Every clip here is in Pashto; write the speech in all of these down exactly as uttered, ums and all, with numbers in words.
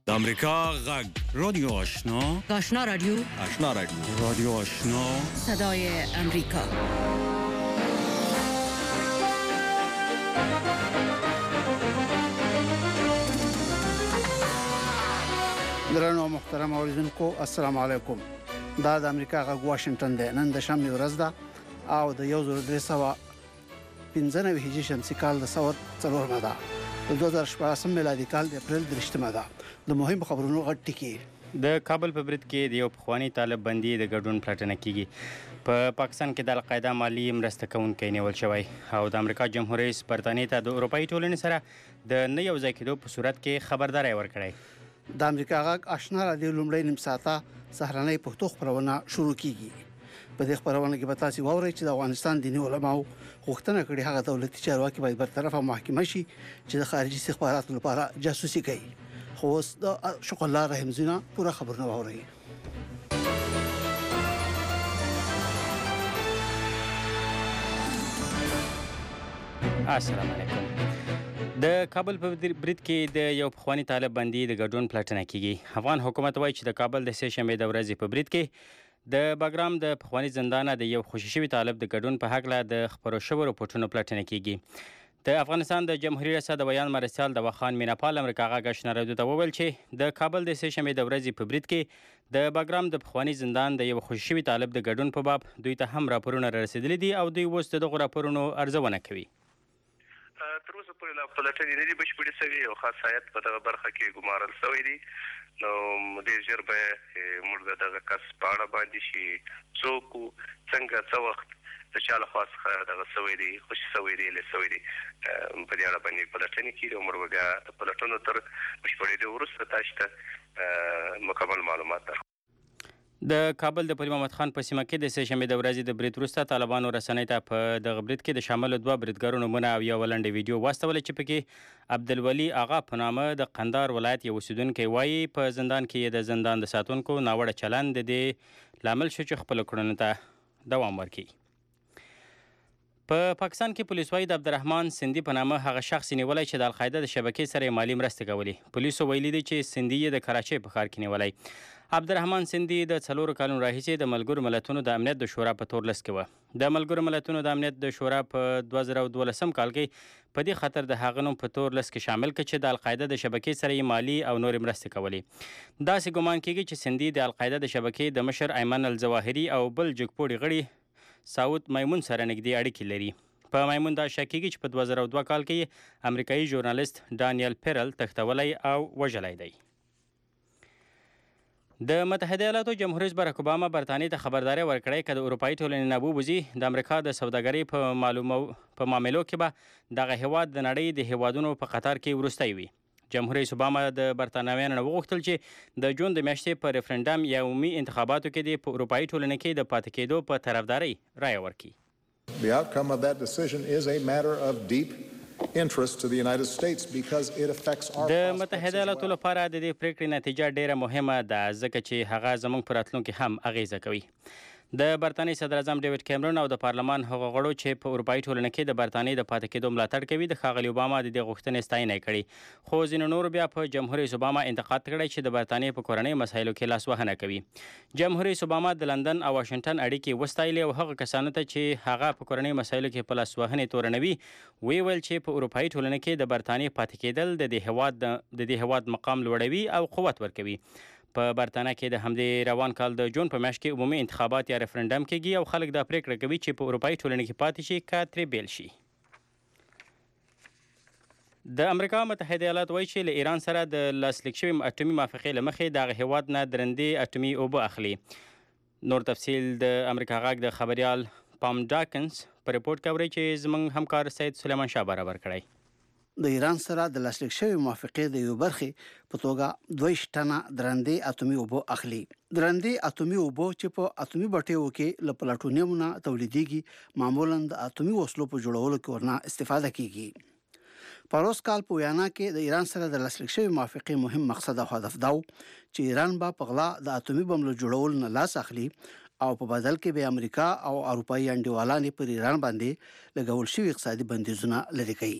د امریکا غږ رادیو آشنا آشنا رادیو آشنا رادیو رادیو آشنا صدای امریکا. درنو محترم اوریدونکو السلام علیکم. دا د امریکا غږ واشنگټن دی. نن د شنبه ورځ ده او د یو زر درې سوه پنځه نوي هجري شمسي کال د ثور څلورمه ده. د دوه زره شپاړسم میلادي کال د اپریل دریشتمه ده. د مهم خبرونو غټ ټکي. د کابل په برید کې د یو پخوانی طالب بندي د ګډون پلټنه کیږي. په پاکستان کې د القاعده مالی مرسته کوونکی نیول شوی او د امریکا جمهور رئیس برطانیې ته د اروپایي ټولنې سره د نه یو ځای کېدو په صورت کې خبرداری ورکړی. د امریکا غږ آشنا رادیو لومړی نیم ساعته سهارنۍ پښتو خبرونه شروع کیږي. په دې خبرونه کې به تاسو واورئ چې د افغانستان دیني علماو غوښتنه کړې هغه دولتي چارواکي باید برطرفه محکمه شي چې د خارجي استخباراتو لپاره جاسوسي کوي. خو اوس د شکر الله رحیم زینا پوره خبرونه واورئ. السلام علیکم. د کابل په برید کې د یو پخوانی طالب بندي د ګډون پلټنه کیږي. افغان حکومت وایي چې د کابل د سه شنبې د ورځې په برید کې د باګرام د پخوانی زندانه د یو خوشي شوي طالب د ګډون په هکله د خپرو شوو رپورټونو پلټنه کیږي. د افغانستان د جمهوریت ریاست د بیان مرستیال د وخان میناپال امریکا غږ آشنا رادیو ته وویل چې د کابل د سه شنبې د ورځې په برید کې د باګرام د پخوانی زندان د یو خوشي شوي طالب د ګډون په باب دوی ته هم راپورونه رسیدلي دي او دوی اوس د دغو راپورونو ارزونه کوي. تر اوسه پورې لا پلټنې نه دي بشپړې شوې او خاص هیات په دغه برخه کې ګمارل شوی دی. نو ډېر ژر به موږ د دغه کس په اړه باندې چې څوک څنګه څه وخت د چا لخوا څخه دغه شوی دی خوشي شوی دی له شوی دی په دې اړه باندې پلټنې کېږي او موږ بیا د پلټنو تر بشپړېدو وروسته تاسو ته مکمل معلومات درکړو. د کابل د پیر محمد خان په سیمه کې د سه شنبې د ورځې د برید وروسته طالبانو رسنۍ ته په دغه برید کې د شاملو دوه بریدګرو نومونه او یوه لنډه ویډیو واستوله چې پکې عبدالولي آغا په نامه د قندار ولایت یو اوسیدونکی وایي په زندان کې د زندان د ساتونکو ناوړه چلند د دې لامل شو چې خپلو کړنو ته دوام ورکړي. په پاکستان کې پولیس وایي د عبدالرحمن سندي په نامه هغه شخص نیولی چې د القاعده د شبکې سره مالي مرستې کولې. پولیسو ویلي دي چې سندي یې د کراچۍ په ښار کې نیولی. عبدالرحمن سندي د څلورو کلونو راهیسې د ملګرو ملتونو د امنیت د شورا په تور لست کې وه. د ملګرو ملتونو د امنیت د شورا په دوه زره دولسم کال کې په دې خاطر د هغه نوم په تور لست کې شامل کړ چې د القاعده د شبکې سره یې مالي او نورې مرستې کولې. داسې ګمان کېږي چې سندي د القاعده د شبکې د مشر ایمن الظواهري او بل جګپوړي غړي سعود میمون سره نږدې اړیکې لري. په میمون دا شک کېږي چې په دوه زره دوه کال کې امریکایي ژورنالیست ډانیل پیرل تښتولی او وژلی دی. د متحده ایالاتو جمهور رئیس باراک اوباما برطانیې ته خبرداری ورکړی که د اروپایي ټولنې نه ووځي د امریکا د سوداګرۍ په معلومو په معاملو کې به دغه هیواد د نړۍ د هیوادونو په قطار کې وروستی وي. جمهور رئیس اوباما د برطانویانو نه وغوښتل چې د جون د میاشتې په ریفرنډم یا عمومي انتخاباتو کې د په اروپایي ټولنې کې د پاتې کېدو په طرفدارۍ رایه ورکړي. The outcome of that decision is a matter of deep interest to the United States because it affects our د متحده ایالاتو لپاره د دې پریکړې نتیجه ډیره مهمه ده ځکه چې هغه زموږ په راتلونکي هم اغیزه کوي. د برطانیې صدر اعظم ډیوډ کیمرون او د پارلمان هغو غړو چې په اروپایي ټولنه کې د برطانیې د پاتې کېدو ملاتړ کوي د ښاغلي اوباما د دې غوښتنې ستاینه یې کړې. خو ځینو نورو بیا په جمهور رئیس اوباما انتقاد کړی چې د برطانیې په کورنۍ مسایلو کې لاسوهنه کوي. جمهور رئیس اوباما د لندن او واشنګټن اړیکې وستایلې او هغه کسانو ته چې هغه په کورنۍ مسایلو کې په لاسوهنې تورنوي ویې ویل چې په اروپایي ټولنه کې د برطانیې پاتې کېدل د دې هیواد د دې هیواد مقام لوړوي او قوت ورکوي. په برطانیه کې د همدې روان کال د جون په میاشت کې عمومي انتخابات یا ریفرنډم کېږي او خلک دا پریکړه کوي چې په اروپایي ټولنه کې پاتې شي که ترې بیل شي. د امریکا متحده ایالات وایي چې له ایران سره د لاسلیک شوي اټومي موافقې له مخې دغه هیواد نه درندې اټومي اوبه اخلي. نور تفصیل د امریکا غږ د خبریال پام ډاکنز په رپورټ کې اورئ چې زموږ همکار سید سلیمان شاه برابر کړی. د ایران سره د لاسلیک شوی موافقې د یو برخې په توګه دوه ټنه درندې اټومي اوبه اخلي. درندې اټومي اوبه چې په اټومي بټیو کې له پلاټونیم نه تولیدېږي معمولا د اټومي وسلو په جوړولو کې ورنه استفاده کیږي. پروس کال په ویانا کې د ایران سره د لاسلیک شوی موافقې مهم مقصد او هدف دا و چې ایران به په غلا د اټومي بم له جوړولو نه لاس اخلي او په بدل کې به امریکا او اروپایي انډیوالان پر ایران باندې لګول شوی اقتصادي بندیزونه لري کوي.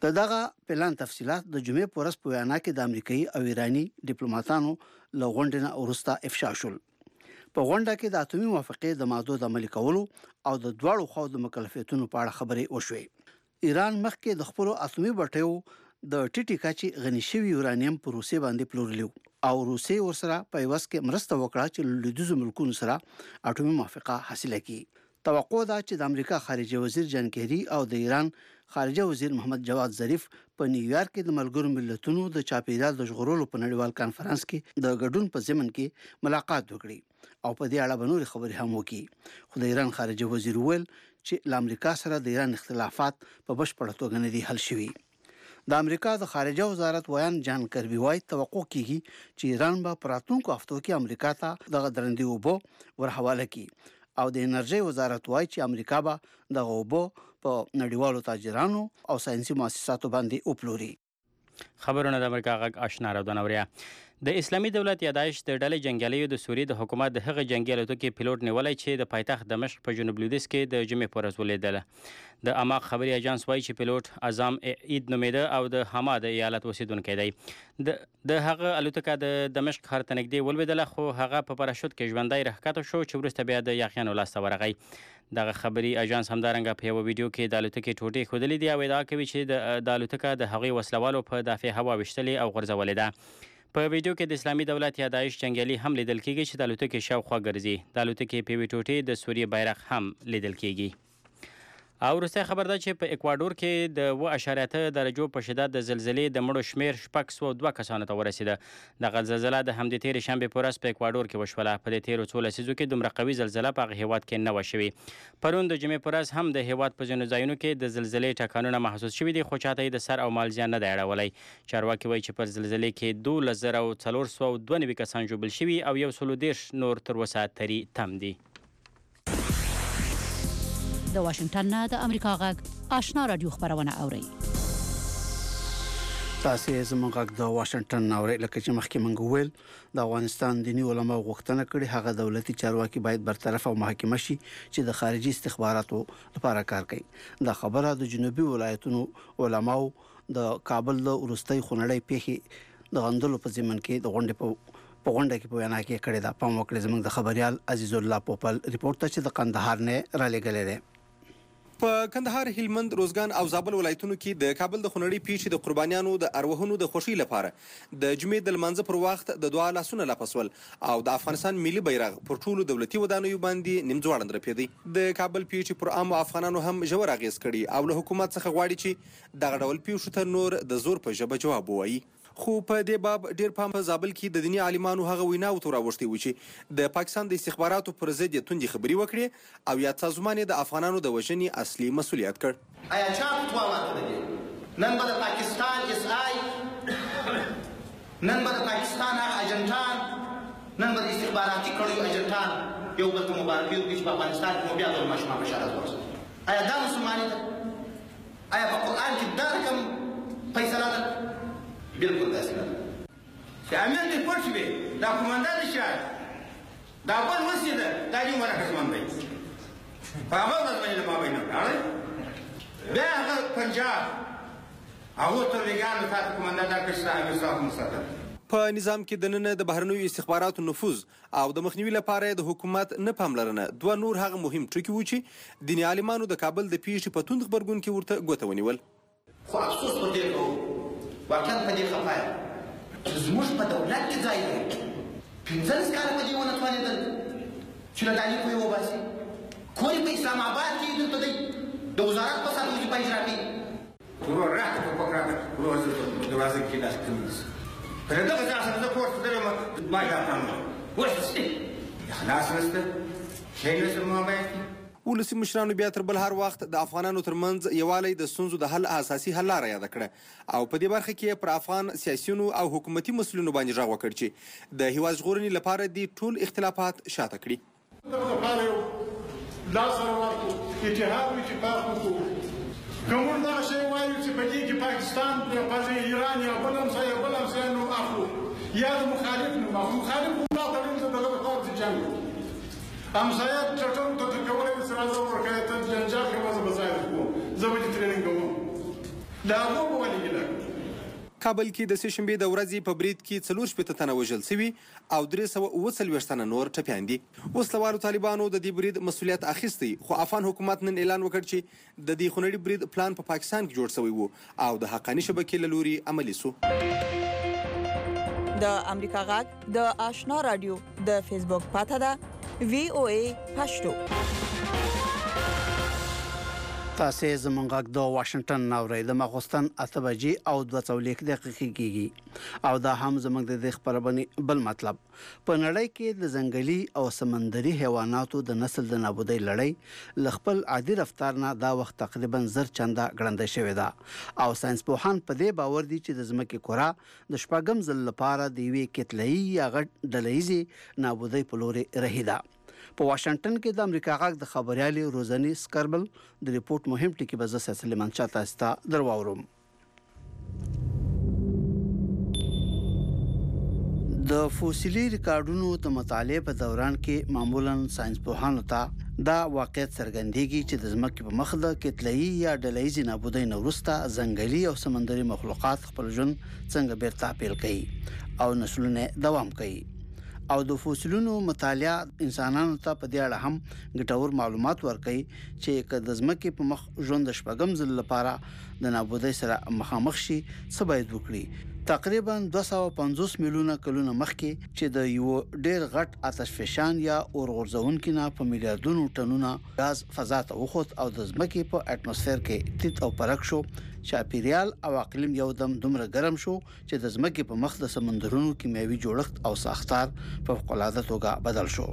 د دغه پلان تفصيلات د جمعې په ورځ په وینا کې د امریکایي او ایراني ډیپلوماټانو له غونډې نه وروسته افشا شول. په غونډه کې د اتومي موافقې د مادو د عملي کولو او د دواړو خواو د مکلفیتونو په اړه خبرې وشوې. ایران مخکې د خپل اتومي بټیو د ټیټی کچې غني شوی یورانیم په روسي باندې پلورلیو او روسي ورسره په یوس کې مرسته وکړه چې لویدیځو ملکونو سره اتومي موافقه حاصله کړي. توقع ده چې د امریکا خارجه وزیر جان کیری او د ایران خارجه وزیر محمد جواد ظریف په نیویارک کې د ملګرو ملتونو د چاپیریال د ژغورلو په نړیوال کانفرنس کې د ګډون په ضمن کې ملاقات وکړي او په دې اړه به نورې خبرې هم وکړي. خو د ایران خارجه وزیر ویل چې له امریکا سره د ایران اختلافات په بشپړه توګه نه دي حل شوي. د امریکا د خارجه وزارت ویان جان کربي وایي توقع کیږي چې ایران به په راتلونکو هفتو کې امریکا ته د درندې اوبو ورحواله کړي او د انرژي وزارت وایي چې امریکا به د اوبو په نړیوالو تاجرانو او ساينسي مؤسساتو باندې وپلوري. خبرونه د امریکا غږ آشنا راوړنه اوریا. د اسلامي دولت یادایش د ډلې جنگیالیو د سوریې د حکومت د هغه جنگي الوتکې پیلوټ نیولای چې د پایتخت دمشق په جنوب لویدیځ کې د جمعې پر ورځ ولیدل. د اماق خبري اژانس وایي چې پیلوټ اعظم عید نومیده او د حماد ایالت اوسیدونکی دی. د د هغه الوتکه د دمشق ښار ته نږدې ولویدله خو هغه په پاراشوت کې ژوندی راښکته شو چې وروسته بیا د یاغیانو لاسته ورغی. دغه خبري اژانس همدارنګه په یو ویډیو کې د الوتکې ټوټې ښودلې دي او ادعا کوي چې د الوتکه د هغوی وسلوالو په دافع هوا ویشتلې او غورځولې ده. په ویډیو کې د اسلامي دولت یادایش جنگیالي هم لیدل کیږي چې د الوتکې شاوخوا ګرځي. د الوتکې په یوې ټوټې د سوریې بیرغ هم لیدل کیږي. او وروستی خبر ده چې په اکوادور کې د اوه اعشاریه اته درجو په شدت د زلزلې د مړو شمیر شپږ سوه دوه کسانو ته ورسېده. دغه زلزله د همدې تېرې شنبې په ورځ په اکوادور کې وشوله. په دې تېرو څو لسیزو کې دومره قوي زلزله په هغه هیواد کې نه وه شوې. پرون د جمعې په ورځ هم د هیواد په ځینو ځایونو کې د زلزلې ټکانونه محسوس شوي دي خو چاته یې د سر او مال زیان نه دی اړولی. چارواکي وایي چې پر زلزلې کې دولس زره او څلور سوه دوه نوي کسان ژوبل شوي او یو سل او دېرش نور تر اوسه تري تم دي. د واشنگټن نه د امریکا غږ آشنا رادیو خبرونه اوري. تاسو زموږ غږ د واشنگټن نه اوري. لکه چې مخکې موږ ویل د افغانستان دیني علما غوښتنه کړې هغه دولتي چارواکي باید برطرف او محاکمه شي چې د خارجي استخباراتو لپاره کار کوي. دا خبره د جنوبي ولایتونو علماو د کابل د وروستۍ خونړۍ پیښې د غندلو په ضمن کې د غونډې په په غونډه کې په وینا کې کړې ده. پام وکړئ زموږ د خبريال عزیز الله پوپل ریپورت ته چې د قندهار نه را لېږلی دی. په کندهار، هلمند، روزګان او زابل ولایتونو کې د کابل د خونړۍ پیښې د قربانیانو د ارواحونو د خوښۍ لپاره د جمعې د لمانځه پر وخت د دعا لاسونه لاپسول او د افغانستان ملي بیرغ پر ټولو دولتي ودانیو باندې نیم ځوړند رپېدی. د کابل پیښې پر عامو افغانانو هم ژور اغېز کړي او له حکومت څخه غواړي چې دغه ډول پیښو ته نور د زور په ژبه جواب ووایي. خو په دې باب ډیر پام په زابل کې د دیني عالمانو هغه ویناو ته راوښتي و چې د پاکستان د استخباراتو پر ضد یې توندې خبرې وکړې او یا سازمان یې د افغانانو د وژنې اصلي مسؤلیت کړ. آیا چا فتوا ورکړې؟ نن به د پاکستان اس آی، نن به د پاکستان هغه ایجنټان، نن به د استخباراتي کړیو ایجنټان یو بل ته مبارکي وکړي چې په افغانستان کې مو بیا د ماشومان بشارت ورسوي. آیا دا مسلماني ده؟ آیا په قرآن کې دا رقم فیصله ده؟ بالکل داسې نه ده. چې امیر دې پټ شوې، دا قومندان شاید دا بل وسې ده، دا دې مرکزمن دی. په هغه ورځ باندې له ما بینه ولاړی. بیا هغه پنجاب هغو ته لېږیانو تا ته قومندان دا کړي چې دا امیر صاحب مستقر. په نظام کې د ننه د بهرنیو استخباراتو نفوذ او د مخنیوي لپاره د حکومت نه پاملرنه دوه نور هغه مهم ټکي وو چې دیني عالمانو د کابل د پیښې په توند غبرګون کې ورته ګوته ونیول. خو افسوس په دې کوو، واقعا په دې خفه یم چې زموږ په دولت کې ځای دی. پنځلس کاله په دې ونه توانېدل چې له تعلیمه یې وباسي. کور یې په اسلام آباد کې دلته دی، د وزارت په سر وظیفه اجرا کوي. ورور راته په پک راته ورور زه په دروازه کې لاس کړم. پر دغه ځای سره زه کور ته تلم، ما دا کړم اوس څه اخلاص نشته، شی نشته په موبایل کې. ولسي مشرانو بیا تر بل هر وخت د افغانانو ترمنځ یووالی د ستونزو د حل اساسي حل لاره یاده کړه او په دې برخه کې پر افغان سیاسیونو او حکومتي مسؤلینو باندې غږ وکړ چې د هیواد ژغورنې لپاره دې ټول اختلافات شاته کړي. دغه یو لاس سره ورکړو، اتحاد وي چې کار وکړو. که موږ دغه شی وایو چې په دې کې پاکستان پرې ایران یا بل همسایه یا بل همسایه نوم اخلو یا د مخالف نوم اخلو، مخالف نوم دا تړون ته دغه لپاره چې جنګ وکړو. همسایه چټون ته کولی چې راځه ورکړی ته جنجال کوه، زه به ځای کوم، زه به دې ټرېننګ کوم. دا هغو به ولې ګیله کابل کې د سې شنبې د ورځې په برید کې څلور شپېته تنه وژل شوي او درې سوه اووه څلوېښت تنه نور ټپیان دي. وسلوالو طالبانو د دې برید مسؤلیت اخیستی، خو افغان حکومت نن اعلان وکړ چې د دې خونړي برید پلان په پا پاکستان کې جوړ شوی و او د حقاني شبکې له لوري عملي سو. د امریکا غږ د آشنا رادیو د فیسبوک پاته ده وی او ای پښتو. تاسو زمونږ غږ د واشنگټن ناوړی د ماخوستن اته بجې او دوه څلوېښت دقیقې کېږي او دا هم زمونږ د دې خبرونه بل مطلب په نړۍ کې د ځنګلي او سمندري حیواناتو د نسل د نابودۍ لړۍ ل خپل عادي رفتار نه دا وخت تقریبا زر چنده ګړندۍ شوې ده او ساينس پوهان په دې باور دي چې د ځمکې کره د شپږم ځل لپاره د یوې کتله‌ای یا غټ ډله‌یزې نابودۍ په لوري رهي ده. په واشنگټن کې د امریکا غږ د خبريالي روزني سکربل د ریپورت مهم ټکی به زه سلیمان چاته استا درواورم. د فوسیلي ریکارډونو د مطالعې په دوران کې معمولا ساينس پوهانو ته دا واقعیت څرګندېږي چې د ځمکې په مخ د کتله‌ای یا ډله‌یزې نابودۍ نه وروسته ځنګلي او سمندري مخلوقات خپل ژوند څنګه بیرته پیل کوي او نسلونه دوام کوي او د فوسیلونو مطالعه انسانانو ته په دې اړه هم ګټور معلومات ورکوي چې که د ځمکې په مخ ژوند د شپږم ځل لپاره د نابودۍ سره مخامخ شي څه باید وکړي. تقریبا دوه سوه پنځوس میلیونه کلونه مخکې چې د یو ډېر غټ آتش فشان یا اور غورځونکي نه په میلیارډونو ټنونه غاز فضا ته وخوت او د ځمکې په اټموسفیر کې تیت او پرک شو. چاپیریال او اقلیم یو دم دومره ګرم شو چې د ځمکې په مخ د سمندرونو کیمیاوي جوړښت او ساختار په فوق‌العاده توګه بدل شو.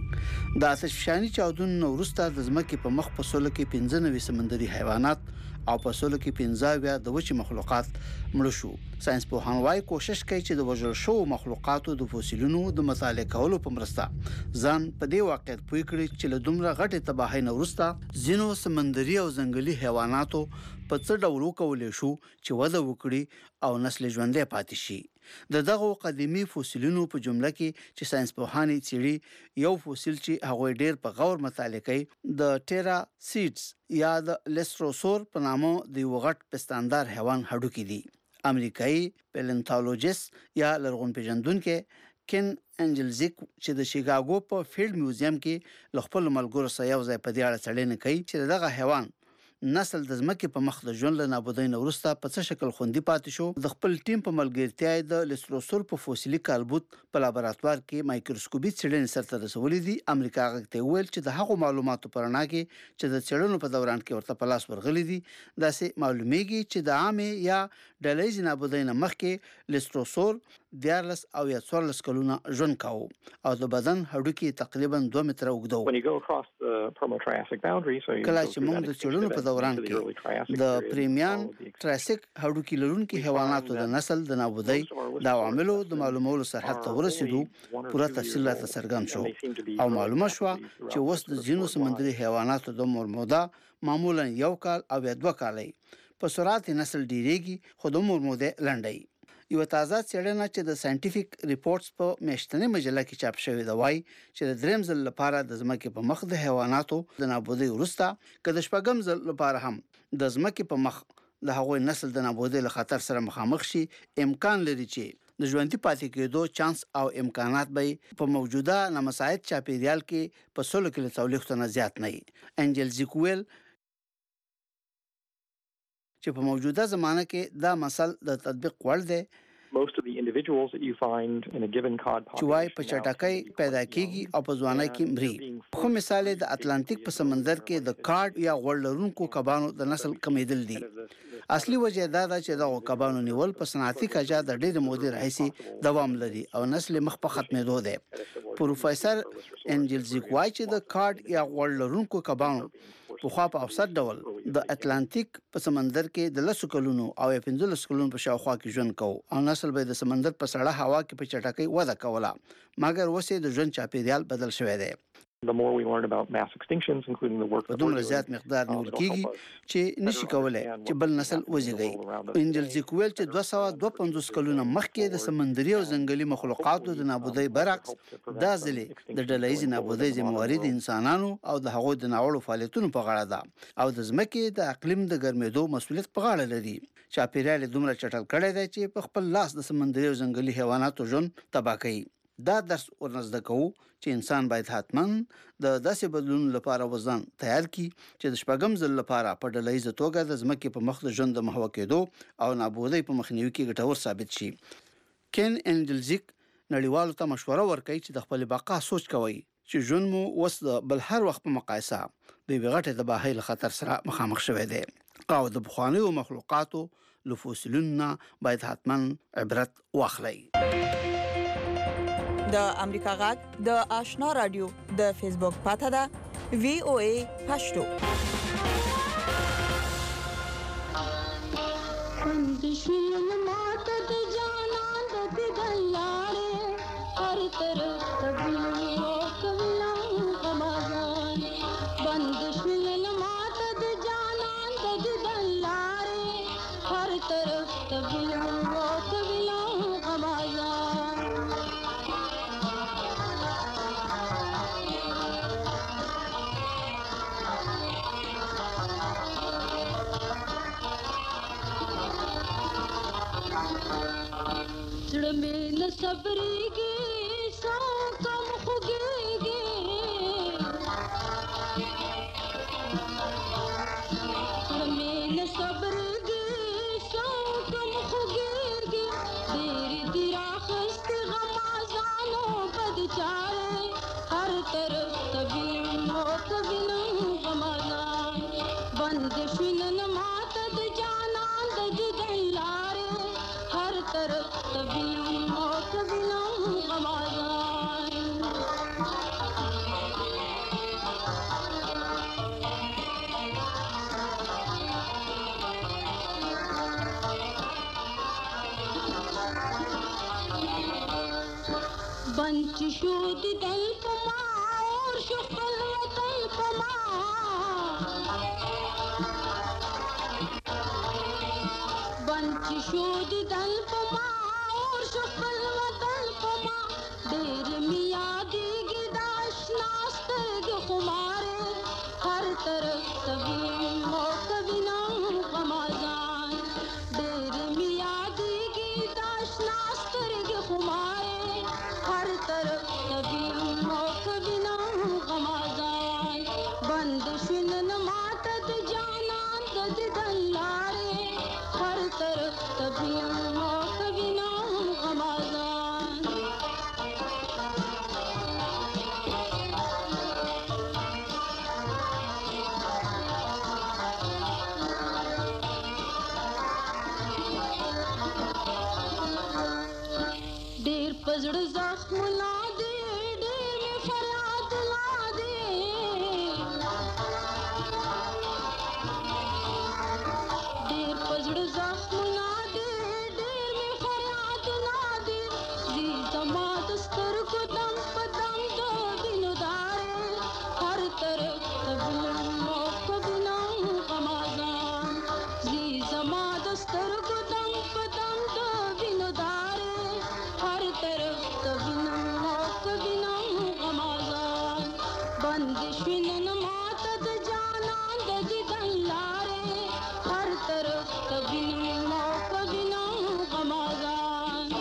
د آتش فشاني چاودنو نو وروسته د ځمکې په مخ په سولو کې پنځه نوي سمندري حیوانات او په سولو کې پنځه اویا د وچې مخلوقات مړه شو. ساينس پوهان وايي کوشش کوي چې د وژل شو مخلوقاتو د فوسیلونو د مطالعه کولو په مرسته ځان په دې واقعیت پوي کړي چې له دومره غټه تباہي نه وروسته ځینو سمندري او ځنګلي حیواناتو په څه ډول وکولې شو چې وده وکړي او نسل ژوندې پاتې شي. د دغه قديمي فوسیلونو په جمله کې چې ساينس پوهان یې یو فوسیل چې هغه ډېر په غور مطالعه کوي د ټیرا سیډز یا د لیستروسور په نامه د یو غټ پستاندار حیوان هډوکي دي. امریکایي پیلنټالوجیست یا لرغون پیژندونکو کین انجلزیک چې د شیکاګو په فیلډ میوزیم کې ل خپل ملګرو سره یو ځای په دې اړه څېړنه کوي چې دغه حیوان نسل د ځمکې په مخ د ژوند له نابودۍ نه وروسته په څه شکل خوندي پاتې شو. د خپل ټیم په ملګرتیا د لیستروسور په فوسیلي کالبوت په لابراتوار کې مایکروسکوپي څېړنې سرته رسولې دي. امریکا غږ ته ویل چې د هغو معلوماتو پر اړه کې چې د څېړنو په دوران کې ورته په لاس ورغلي دي داسې معلومیږي چې د عامه یا ډله‌یزې نابودۍ نه مخکې لیستروسور دیارلس او یا څوارلس کلونه ژوند کاوه او د بدن هډوکي تقریبا دوه متره اوږده وو. کله چې موږ د څېړنو په دوران کې د پریمیان ټراسیک هډوکي لرونکي حیواناتو د نسل د نابودۍ د عواملو د معلومولو سرحد ته ورسېدو پوره تفصیل راته څرګند شو او معلومه شو چې اوس د ځینو سمندري حیواناتو د عمر موده معمولا یو کال او یا دوه کال په سرعت نسل ډیریږي خو د عمر موده لنډي. یو تازه څېړنه چې د ساينټیفیک ریپورتس په میاشتنۍ مجله کې چاپ شوې ده وايي چې د دریم ځل لپاره د ځمکې په مخ د حیواناتو د نابودۍ وروسته که د شپږم ځل لپاره هم د ځمکې په مخ د هغوی نسل د نابودۍ له خطر سره مخامخ شي امکان لري چې د ژوندۍ پاتې کېدو چانس او امکانات به په موجوده نامساعد چاپیریال کې په سلو کې له څلوېښتو نه زیات نه وي. انجل زیکویل چې په موجوده زمانه کې دا مسل د تطبیق وړ دی. Most of the individuals that you find in a given cod population چوای په چټکۍ پیدا کیږي او په ځوانۍ کې مري. خو مثال د اتلانتیک په سمندر کې د کارډ یا غوړ لرونکو کبانو د نسل کمیدل دي. اصلي وجه دا ده چې د کبانو نیول په صنعتي کجا د ډېر مودې راهیسي دوام لري او نسل مخ په ختمېدو ده. پروفیسور انجل زیکوای چې د کارډ یا غوړ لرونکو کبانو په خوا په اوسط ډول د اتلانتیک په سمندر کې د لسو کلونو او پنځلس کلونو په شاوخوا کې ژوند کوي او نسل به د سمندر په سړه هوا کې په چټکۍ وده کوله مګر اوس د ژوند چاپیریال بدل شوی دی. The more we learn about mass extinctions, including the work په دومره زیات مقدار نیول کیږي چې نشي کولای چې بل نسل وزیږي. انجل زیک ویل چې دوه سوه دوه پنځوس کلونه مخکې د سمندري او ځنګلي مخلوقاتو د نابودۍ برعکس دا ځلې د ډلهییزې نابودۍ ذمہواري د انسانانو او د هغوی د ناوړو فعالیتونو په غاړه ده او د ځمکې د اقلیم د ګرمېدو مسؤلیت په غاړه لري. چاپیریال دومره چټل کړی دی چې په خپل لاس د سمندري او ځنګلي حیواناتو ژوند تباه کوي. دا درس ورنزده کوو چې انسان باید حتماً د داسې بدلون لپاره وزن تیار کړي چې د شپږم ځل لپاره په ډلهییزه توګه د ځمکې په مخ د ژوند د محوه کېدو او نابودۍ په مخنیوي کې ګټور ثابت شي. کین انجلزیک نړیوالو ته مشوره ورکوي چې د خپل بقا سوچ کوي چې ژوند مو وس د بل هر وخت په مقایسه د یوې غټې تباهۍ له خطر سره مخامخ شوی دی او د پخوانیو مخلوقاتو له فوسیلونو باید حتماً عبرت واخلئ. د امریکا غږ د آشنا رادیو د فیسبوک پاته ده وی او ای پښتو. اندشین ماته د جانان د دلاره هر طرف تبلیغ کولا غمازان بندشین ماته د جانان د دلاره هر طرف تبلیغ کولا غمازان में सबरेगे सौ कम खुगेगे में सबरेगे सौ कम खुगेगे देर दिरा खस्त गमाजानो बदचारे हर तरफ तबीनो तबीनो गमाजान बंद शिनन मातद जानान दज दल्लारे हर तरफ तबीनो बंच शोध दल पमा और शुक्ल वतन पमा बंच शोध दल पमा और शुक्ल वतन पमा देर मियाँ देगी दाश नास्ते खुमारे हर तरफ तभी हो कभी ना गमाजान देर मियाँ देगी दाश नास्ते खुमारे हर तरफ कभी हो कभी ना गमाजान बंद शिनन मातद जानान दद दल्लारे हर तरफ कभी हो कभी ना गमाजान देर पजड़ जख्म ला दे देर में फरियाद ला दे देर पजड़ जख्म ला दे देर में फरियाद ला दे जी जमा दस्तर को दम पदम दो दिन दारे हर तरफ तबलो कभी ना गमाजान जी जमा दस्तर को दम पदम दो दिन दारे हर तरफ कभी ना कभी ना गमाजान बंदिशिन मातद जानान दज दल्लारे हर तरफ कभी ना कभी ना गमाजान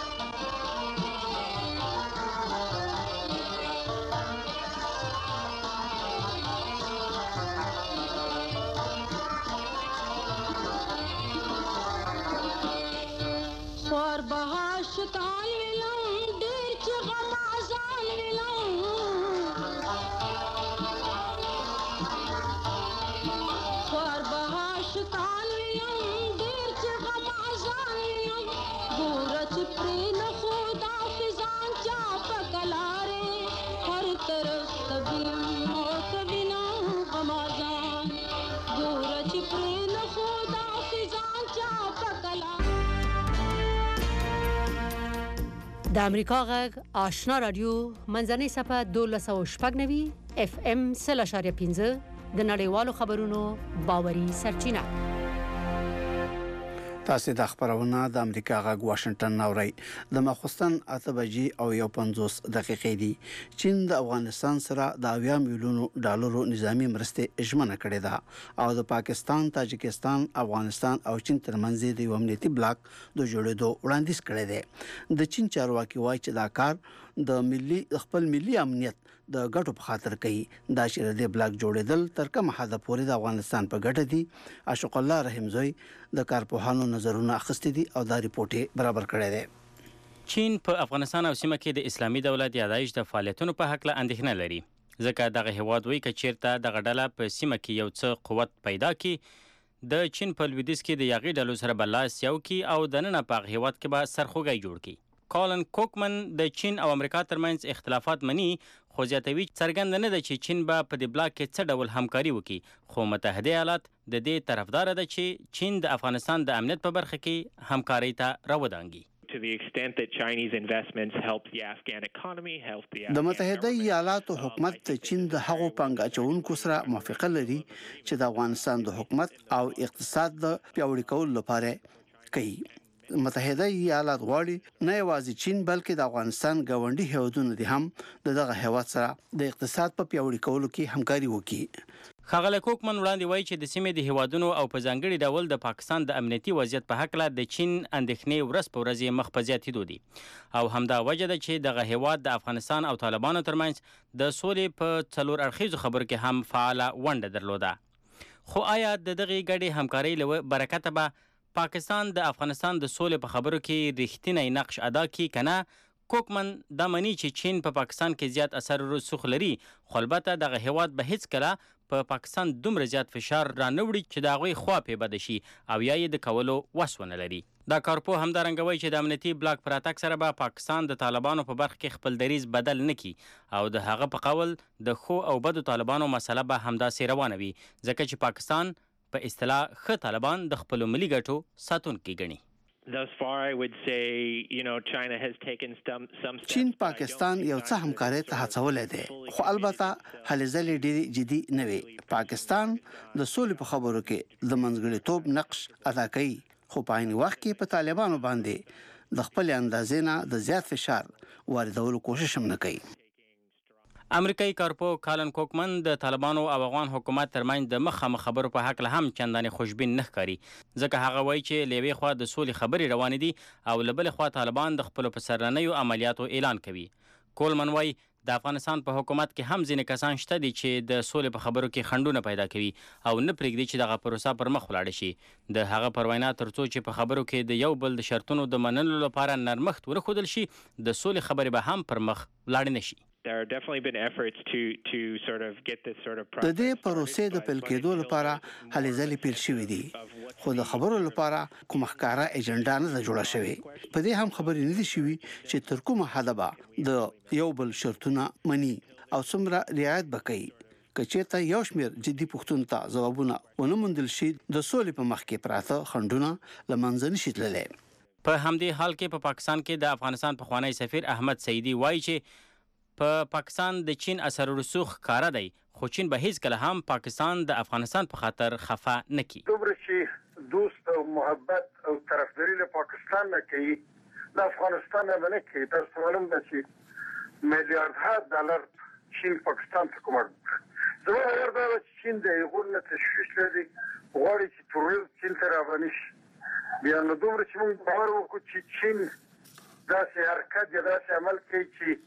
ख्वार बहाश तान मिलाऊं देर च गमाजान मिलाऊं ख्वार बहाश तान मिलाऊं देर च गमाजान मिलाऊं गोरच प्रेन खुदा फिजान चाप कलारे हर तरफ कभी हो कभी ना गमाजान गोरच प्रेन खुदा फिजान चाप कलारे د امریکا غږ آشنا رادیو منځنۍ صفحه دولس سوه شپږ نوي اف ام سل اشاریه پنځه د نړیوالو خبرونو باوري سرچینه. تاسو د خبرونه د امریکا غږ واشنگټن نوري د مخستان اته بجې او یو پنځوس دقیقې دي. چین د افغانستان سره د اویا میلیونو ډالرو نظامی مرستې ژمنه کړې ده او د پاکستان، تاجکستان، افغانستان او چین ترمنځ د یو امنیتي بلاک د جوړېدو وړاندیز کړی دی. د چین چارواکي وایي چې دا کار د ملي خپل ملي امنیت د ګټو په خاطر کوي. دا چې د بلاک جوړېدل تر کومه حد پورې د افغانستان په ګټه دي. اشوق الله رحمزوی د کارپوهانو نظرونه اخیستي دي او دا ریپورت برابر کړی دی. چین په افغانستان او سیمه کې د اسلامي دولت یادایش د فعالیتونو په حق له اندېښنه لري، ځکه دغه هیواد وایي که چیرته دغه ډله په سیمه کې یو څه قوت پیدا کړي، د چین په لویدیځ کې د یاغي ډلو سره به لاس یو کړي او دننه په هغه هیواد کې به سرخوږی جوړ کړي. کالن کوکمن د چین او امریکا ترمنځ اختلافات مني، خو زیاتوي څرګنده نه ده چې چین به په دې بلاک کې څه ډول همکاري وکړي، خو متحده ایالات د دې طرفدار ده چې چین د افغانستان د امنیت په برخه کې همکاري ته راودانګي. To the extent that Chinese investments help the Afghan economy, help the د متحده ایالاتو حکومت د چین د هغو پانګه اچونکو سره موافقه لري چې د افغانستان د حکومت او اقتصاد د پیاوړي کولو لپاره کوي. متحده ایالات غواړي نه یوازې چین بلکې د افغانستان ګاونډي هیوادونو دي هم د دغه هیواد سره د اقتصاد په پیاوړي کولو کې همکاري وکړي. ښاغلی کوکمن وړاندې وایي چې د سیمې د هیوادونو او په ځانګړي ډول د پاکستان د امنیتي وضعیت په هکله د چین اندېښنې ورځ په ورځ مخ په زیاتېدو دي او همدا وجه ده چې دغه هیواد د افغانستان او طالبانو ترمنځ د سولې په څلور اړخیزو خبرو کې هم فعاله ونډه درلوده. خو آیا د دغې ګډې همکارۍ له برکته به پاکستان د افغانستان د سولې په خبرو کې رښتینی نقش ادا کړي که نه؟ کوکمن دا مني چې چین په پا پاکستان کې زیات اثر رسوخ لري، خو البته دغه هیواد به هیڅکله په پا پاکستان دومره زیات فشار را نه وړي چې د هغوی خوا پې بده شي او یا یې د کولو وس ونه لري. دا کارپوه همدارنګه وایي چې د امنیتي بلاک پر راتګ سره به پا پاکستان د طالبانو په برخه کې خپل دریځ بدل نه کړي او د هغه په قول د ښو او بدو طالبانو مسله به همداسې روانه وي، ځکه چې پاکستان په اصطلاح ښه طالبان د خپلو ملي ګټو ساتونکي ګڼي. Thus far, I would say, you know, China has taken some some steps. چین پاکستان یو څه همکاري ته هڅولې ده، خو البته هلې ځلې ډېری جدي نه وي. پاکستان د سولې په خبرو کې د منځګړیتوب نقش ادا کوي، خو په عین وخت کې په طالبانو باندې د خپل اندازې نه د زیات فشار واردولو کوشش هم نه کوي. امریکایي کارپوه کالن کوکمن د طالبانو او افغان حکومت ترمنځ د مخامخ خبرو په حق له هم چندانې خوشبین نه ښکاري، ځکه هغه وایي چې له یوې خوا د سولې خبرې روانې دي او له بلې خوا طالبان د خپلو پسرلنیو عملیاتو اعلان کوي. کولمن وایي د افغانستان په حکومت کې هم ځینې کسان شته دي چې د سولې په خبرو کې خنډونه پیدا کوي او نه پرېږدي چې دغه پروسه پر مخ ولاړه شي. د هغه پر وینا تر څو چې په خبرو کې د یو بل د شرطونو د منلو لپاره نرمښت ورښودل شي، د سولې خبرې به هم پر مخ ولاړې نه شي. There have definitely been efforts to to sort of get this sort of د دې پروسې د پیل کېدو لپاره هلې ځلې پیل شوې دي، خو د خبرو لپاره کوم ښکاره ایجنډا نه ده جوړه شوې. په دې هم خبرې نه دي شوي چې تر کومه حده به د یو بل شرطونه مني او څومره رعایت به کوي. که چېرته یو شمېر جدي پوښتنو ته ځوابونه ونه موندل شي، د سولې په مخ کې پراته خنډونه له منځه نشي تللی. په همدې حال کې په پا پاکستان کې د افغانستان پخوانی سفیر احمد سعیدي وایي چې په پا پاکستان د چین اثر رسوخ ښکاره دی، خو چین به هیڅکله هم پاکستان د افغانستان په خاطر خفه نه کړي. دومره چې دوست او محبت او طرفداري له پاکستان نه کوي، د افغانستان نه به نه کوي. تاسو معلوم ده چې میلیاردها ډالر چین پاکستان ته کومه زما باور دا ده چې چین د هغو نه تشویش لري، غواړي چې تروریزم چین ته راباني شي. بیا نو دومره چې موږ باور وکړو چې چین داسې حرکت یا داسې عمل کوي چې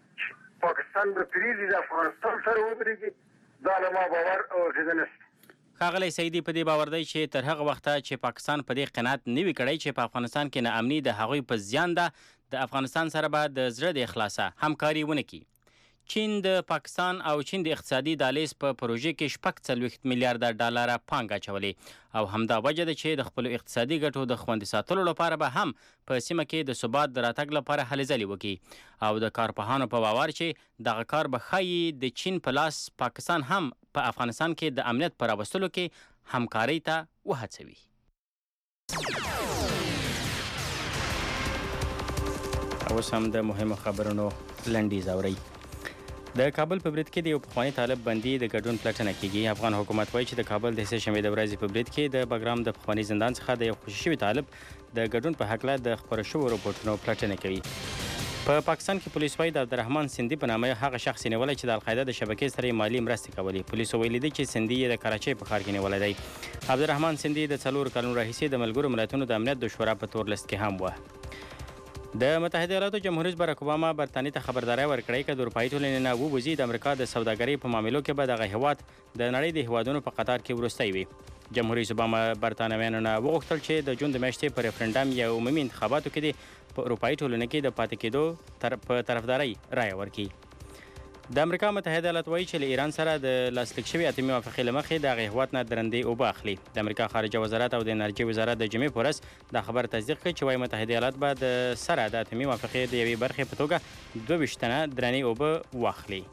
پاکستان به پریږدي د افغانستان سره ودرېږي، دا له ما باور او عقیده نشته. ښاغلی سعیدي په دې باور دی چې تر هغه وخته چې پاکستان په دې قناعت نه وي کړی چې په افغانستان کې ناامني د هغوی په زیان ده، د افغانستان سره به د زړه د اخلاصه همکاري ونه کړي. چین د پاکستان او چین د اقتصادي دهلیز په پروژې کې شپږ څلوېښت میلیارده ډالره پانګه اچولې او همدا وجه ده چې د خپلو اقتصادي ګټو د خوندي ساتلو لپاره به هم په سیمه کې د ثبات د راتګ لپاره هلې ځلې وکړي او د کارپوهانو په باور چې دغه کار به ښایي د چین په لاس پاکستان هم په افغانستان کې د امنیت په راوستلو کې همکارۍ ته وهڅوي. اوس هم د مهمو خبرونو لنډیز اورئ. د کابل په برید کې د یو پخواني طالب بندي د ګډون پلټنه کیږي. افغان حکومت وایي چې د کابل د سه شنبې د ورځې په برید کې د بګرام د پخواني زندان څخه د یو خوشي شوي طالب د ګډون په هکله د خپرو شوو رپورټونو پلټنه کوي. په پا پاکستان کې پولیس وایي د عبدالرحمن سندي په نامه هغه شخص نیولی چې د القاعده د شبکې سره مالي مرستې کولې. پولیسو ویلي دي چې سندي یې د کراچۍ په ښار کې نیولی دی. عبدالرحمن سندي د څلورو کلونو راهیسې د ملګرو ملتونو د امنیت د شورا په تور لست کې هم وه. د متحده ایالاتو جمهور رئیس باراک اوباما برطانیې ته خبرداری ورکړی که د اروپایي ټولنې نه ووځي د امریکا د سوداګرۍ په معاملو کې به دغه هیواد د نړۍ د هیوادونو په قطار کې وروستی وي. جمهور رئیس اوباما برطانویانو نه وغوښتل چې د جون د میاشتې په ریفرنډم یا عمومي انتخاباتو کې د په اروپایي ټولنه کې د پاتې کېدو تر په طرفدارۍ رایه ورکړي. د امریکا متحده ایالات وایي چې له ایران سره د لاسلیک شوي اتمي موافقې له مخې د هغې هېواد نه درندې اوبه اخلي. د امریکا خارجه وزارت او د انرژۍ وزارت د جمعې په ورځ دا خبر تصدیق کړ چې وایي متحده ایالات به د سره د اتمي موافقې د یوې برخې په توګه دوه ویشت تنه درنې اوبه واخلي.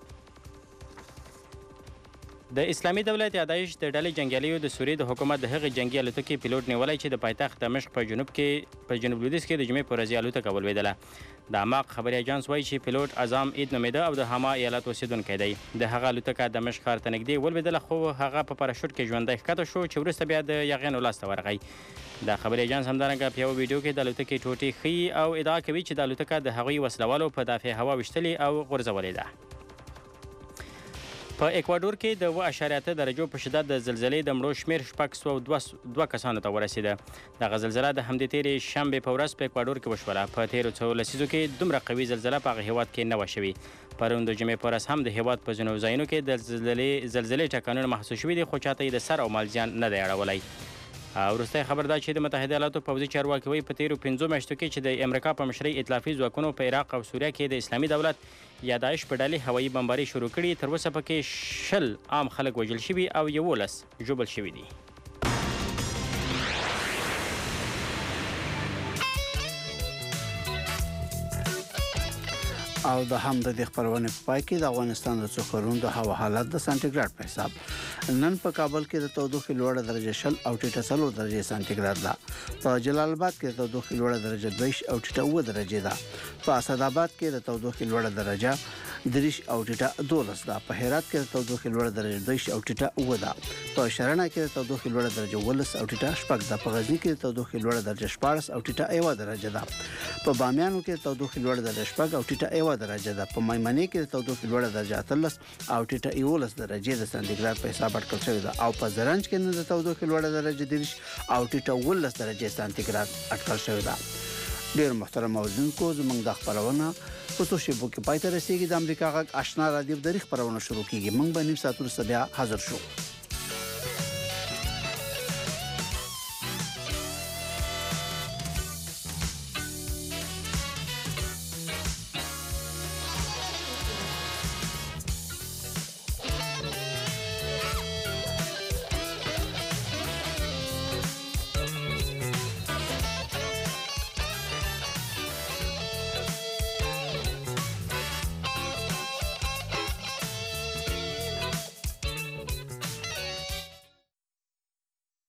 د اسلامي دولت یادایش د ډلې جنګیالیو د سوریې د حکومت د هغې جنګي الوتکې پیلوټ نیولی چې د پایتخت دمشق په جنوب کې په جنوب لویدیځ کې د جمعې په ورځ الوتکه ولوېدله. د اماق خبري اجانس وایي چې پیلوټ اعظم عید نومېده او د حما ایالت اوسېدونکی دی. د هغه الوتکه دمشق ښار ته نږدې ولوېدله خو هغه په پاراشوټ کې ژوندی ښکته شو چې وروسته بیا د یاغیانو لاسته ورغی. د خبري اجانس همدارنګه په یوه ویډیو کې د الوتکې ټوټې ښیي او ادعا کوي چې د الوتکه د هغوی وسلوالو په دافع هوا ویشتلې او غورځولې ده. په اکوادور کې د اوه اعشاریه اته درجو په شدت د زلزلې د مړو شمېر شپږ سوه دوه کسانو ته ورسېده. دغه زلزله د همدې تېرې شنبې په ورځ په اکوادور کې وشوله. په تېرو څو لسیزو کې دومره قوي زلزله په هغه هېواد کې نه وه شوې. پرون د جمعې په ورځ هم د هېواد په ځینو ځایونو کې د زلزلې زلزلې ټکانونه محسوس شوي دي خو چاته یې د سر او مال زیان نه دی اړولی. وروستی خبر دا چې د متحده ایالاتو پوځي چارواکي وایي په تېرو پنځو میاشتو کې چې د امریکا په مشرۍ ائتلافي ځواکونو په عراق او سوریه کې د اسلامي دولت یا داعش په ډلې هوایي بمباري شروع کړي. تر اوسه پکې شل عام خلک وژل شوي او یولس ژوبل شوي دي. او د هم د خبرونه په پای کې د افغانستان د څو کورونو د هوا حالت د سانتیګراد په حساب نن په کابل کې د تودوخې لوړه درجه شل او ټیټه څلور درجه سانتیګراد ده. په جلال آباد کې د تودوخې لوړه درجه دویش او ټیټه اوه درجه ده. په اسد آباد کې د تودوخې لوړه درجه دریش او ټیټه دولس ده. په هرات کې د تودوخې لوړه درجه دویش او ټیټه اوه ده. په شرنه کې د تودوخې لوړه درجه ولس او ټیټه شپږ ده. په غزنی کې د تودوخې لوړه درجه شپاړس او ټیټه ایوه درجه ده. په بامیانو کې د تودوخې لوړه درجه شپږ او ټیټه ایوه درجه ده. په میمنې کې د تودوخې لوړه درجه اتلس او ټیټه یولس درجه د سانتیګراد په حساب اټکل شوې ده. او په زرنج کې نن د تودوخې لوړه درجه دریش او ټیټه ولس درجه سانتیګراد اټکل شوې ده. ډیر محترم اوریدونکو زموږ د خبرونه په څو شیبو کې پای ته رسیږي. د امریکا غږ آشنا رادیو د خبرونه شروع کیږي. موږ به نیم ساعت وروسته بیا حاضر شو.